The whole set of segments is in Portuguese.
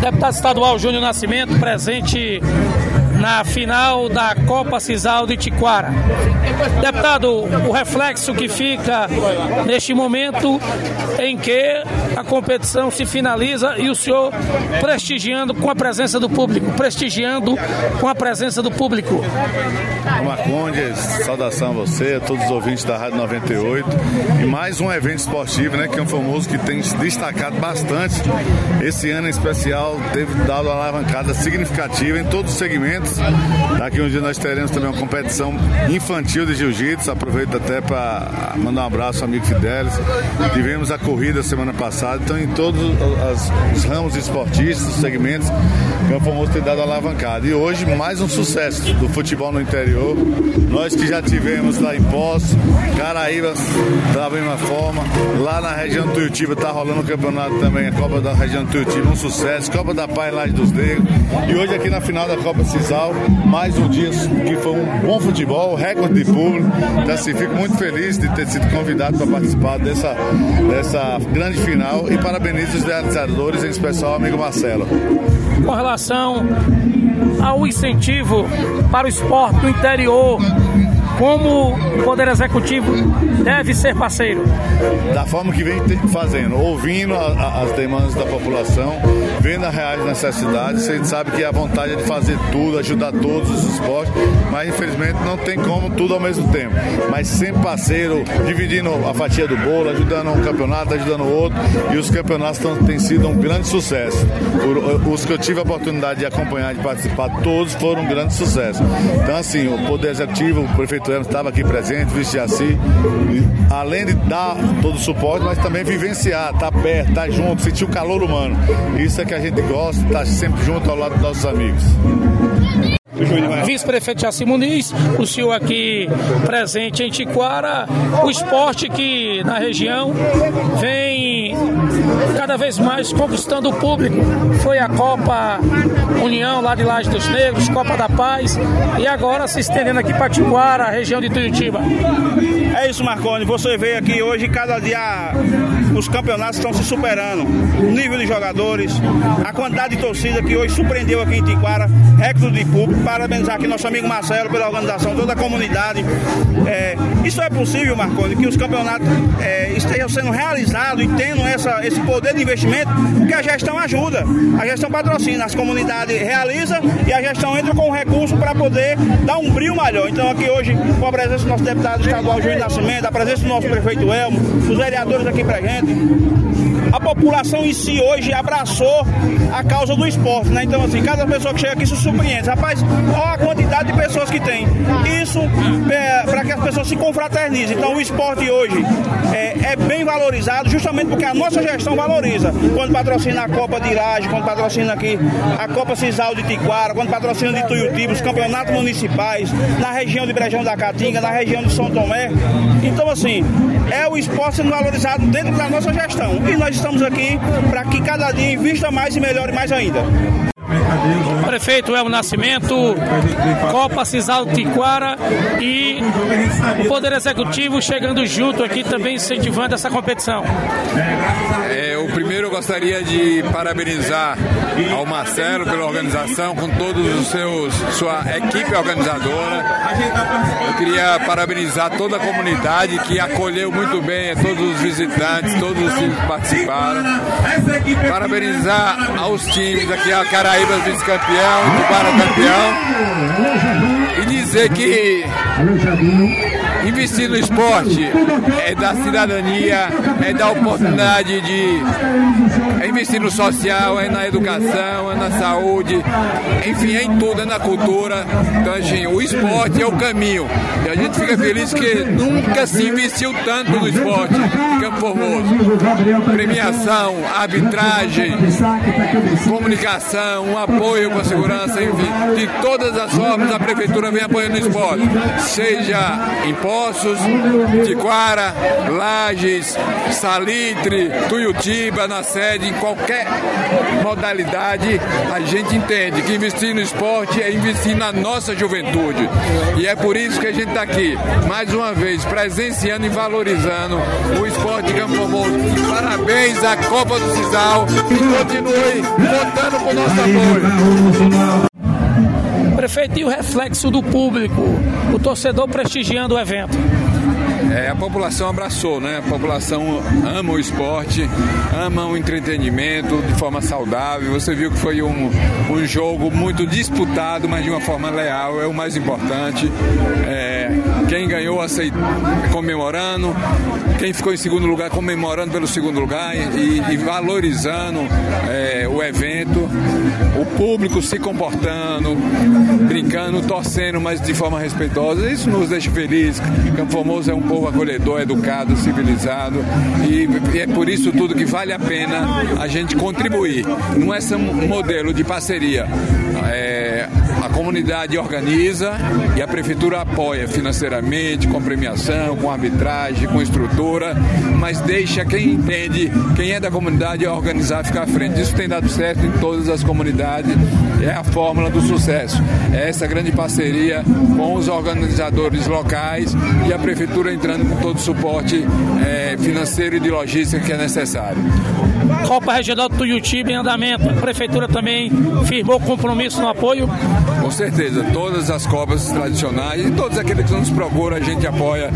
Deputado estadual Júnior Nascimento, presente na final da Copa Sisal de Tiquara. Deputado, o reflexo que fica neste momento em que a competição se finaliza e o senhor prestigiando com a presença do público, Marcondes, saudação a você, a todos os ouvintes da Rádio 98 e mais um evento esportivo, né, que é um famoso que tem se destacado bastante. Esse ano em especial teve dado uma alavancada significativa em todos os segmentos. Daqui um dia nós teremos também uma competição infantil de jiu-jitsu. Aproveito até para mandar um abraço ao amigo Fidelis. Tivemos a corrida semana passada, então em todos os ramos esportistas, os segmentos, o famoso tem dado alavancada. E hoje mais um sucesso do futebol no interior. Nós que já tivemos lá em Poços, Caraíba da mesma forma, lá na região do Tuiutiba está rolando o campeonato também, a Copa da região do Tuiutiba, um sucesso, Copa da Paz em Laje dos Negros, e hoje aqui na final da Copa Sisal, mais um dia que foi um bom futebol, recorde de público. Então assim, fico muito feliz de ter sido convidado para participar dessa grande final e parabenizo os realizadores, em especial o amigo Marcelo. Com relação ao incentivo para o esporte no interior, como o Poder Executivo deve ser parceiro? Da forma que vem fazendo, ouvindo as demandas da população, vendo as reais necessidades. A gente sabe que a vontade é de fazer tudo, ajudar todos os esportes, mas infelizmente não tem como tudo ao mesmo tempo. Mas sempre parceiro, dividindo a fatia do bolo, ajudando um campeonato, ajudando o outro, e os campeonatos têm sido um grande sucesso. Os que eu tive a oportunidade de acompanhar, de participar, todos foram um grande sucesso. Então assim, o Poder Executivo, o prefeito estava aqui presente, vice-jaci, além de dar todo o suporte, mas também vivenciar, estar perto, estar junto, sentir o calor humano. Isso é que a gente gosta, estar sempre junto ao lado dos nossos amigos. Vice-prefeito Jaci Muniz, o senhor aqui presente em Tiquara, o esporte que na região vem cada vez mais conquistando o público. Foi a Copa União lá de Laje dos Negros, Copa da Paz, e agora se estendendo aqui para Tiquara, a região de Tuiutiba. É isso, Marconi, você veio aqui hoje, cada dia os campeonatos estão se superando, o nível de jogadores, a quantidade de torcida que hoje surpreendeu aqui em Tiquara, recorde de público. Parabenizar aqui nosso amigo Marcelo pela organização, toda a comunidade. Isso é possível, Marconi, que os campeonatos estejam sendo realizados e tendo esse poder de investimento, porque a gestão ajuda, a gestão patrocina, as comunidades realizam e a gestão entra com recurso para poder dar um brilho maior. Então aqui hoje, com a presença do nosso deputado estadual Júnior Nascimento, a presença do nosso prefeito Elmo, os vereadores aqui presentes, a população em si hoje abraçou a causa do esporte, né? Então assim, cada pessoa que chega aqui se surpreende. Rapaz, olha a quantidade de pessoas que tem. Isso para que as pessoas se confraternizem. Então o esporte hoje é bem valorizado, justamente porque a nossa gestão valoriza. Quando patrocina a Copa de Irage, quando patrocina aqui a Copa Sisal de Tiquara, quando patrocina de Tuiutiba, os campeonatos municipais, na região de Brejão da Caatinga, na região de São Tomé. Então assim, é o esporte sendo valorizado dentro da nossa gestão. E nós estamos aqui para que cada dia invista mais e melhore mais ainda. Prefeito Elmo Nascimento, Copa Sisal Tiquara e o Poder Executivo chegando junto aqui também incentivando essa competição. O primeiro eu gostaria de parabenizar ao Marcelo pela organização, com todos sua equipe organizadora. Eu queria parabenizar toda a comunidade que acolheu muito bem todos os visitantes, todos os times que participaram. Parabenizar aos times aqui, a Caraíba vice-campeão, Tubara campeão, e dizer que investir no esporte é dar cidadania, é dar oportunidade é investir no social, é na educação, é na saúde, enfim, é em tudo, é na cultura. Então, assim, o esporte é o caminho. E a gente fica feliz que nunca se investiu tanto no esporte em Campo Formoso. Premiação, arbitragem, comunicação, um apoio com a segurança, enfim, de todas as formas a prefeitura vem apoiando o esporte. Seja em Poços, Tiquara, Lages, Salitre, Tuiutiba, na sede, em qualquer modalidade, a gente entende que investir no esporte é investir na nossa juventude. E é por isso que a gente está aqui, mais uma vez, presenciando e valorizando o esporte de Campo Formoso. Parabéns à Copa do Cisal e continue contando com o nosso apoio. Prefeito, e o reflexo do público, o torcedor prestigiando o evento? A população abraçou, né? A população ama o esporte, ama o entretenimento de forma saudável. Você viu que foi um jogo muito disputado, mas de uma forma leal, é o mais importante. Quem ganhou comemorando, quem ficou em segundo lugar comemorando pelo segundo lugar e valorizando o evento, o público se comportando, brincando, torcendo, mas de forma respeitosa. Isso nos deixa felizes. Campo Formoso é um povo acolhedor, educado, civilizado, e é por isso tudo que vale a pena a gente contribuir. Não é esse modelo de parceria. A comunidade organiza e a prefeitura apoia financeiramente, com premiação, com arbitragem, com estrutura, mas deixa quem entende, quem é da comunidade, organizar e ficar à frente. Isso tem dado certo em todas as comunidades, é a fórmula do sucesso. É essa grande parceria com os organizadores locais e a prefeitura entrando com todo o suporte financeiro e de logística que é necessário. Copa Regional do Tuiutiba em andamento. A prefeitura também firmou compromisso no apoio? Com certeza, todas as copas tradicionais e todos aqueles que nos procuram, a gente apoia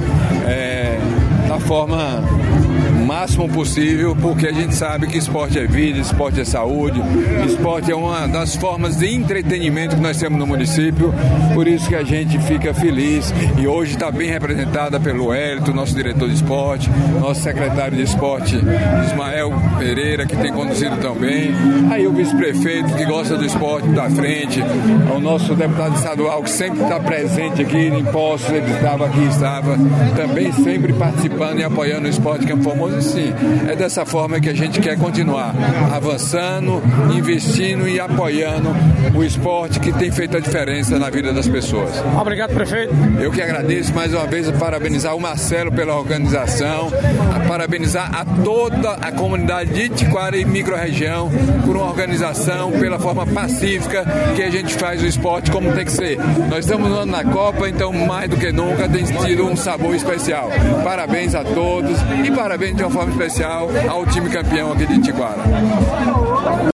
da forma máximo possível, porque a gente sabe que esporte é vida, esporte é saúde, esporte é uma das formas de entretenimento que nós temos no município, por isso que a gente fica feliz e hoje está bem representada pelo Hélito, nosso diretor de esporte, nosso secretário de esporte, Ismael Pereira, que tem conduzido tão bem, aí o vice-prefeito que gosta do esporte da frente, o nosso deputado estadual que sempre está presente aqui em Poços, ele estava também sempre participando e apoiando o esporte de Campo Formoso. Sim, é dessa forma que a gente quer continuar avançando, investindo e apoiando o esporte que tem feito a diferença na vida das pessoas. Obrigado, prefeito. Eu que agradeço mais uma vez, parabenizar o Marcelo pela organização, parabenizar a toda a comunidade de Tiquara e microrregião por uma organização, pela forma pacífica que a gente faz o esporte como tem que ser. Nós estamos no ano na Copa, então mais do que nunca tem tido um sabor especial. Parabéns a todos e parabéns de uma forma especial ao time campeão aqui de Tiquara.